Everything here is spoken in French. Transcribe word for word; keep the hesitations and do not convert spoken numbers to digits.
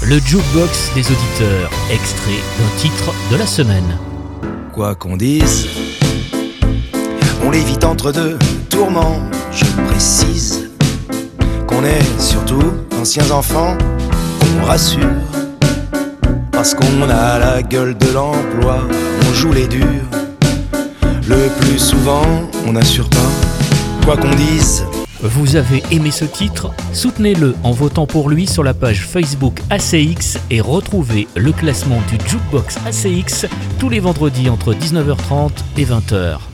Le jukebox des auditeurs, extrait d'un titre de la semaine. Quoi qu'on dise, on l'évite entre deux tourments. Je précise qu'on est surtout d'anciens enfants, on rassure. Parce qu'on a la gueule de l'emploi, on joue les durs. Le plus souvent, on n'assure pas, quoi qu'on dise. Vous avez aimé ce titre ? Soutenez-le en votant pour lui sur la page Facebook A C X et retrouvez le classement du Jukebox A C X tous les vendredis entre dix-neuf heures trente et vingt heures.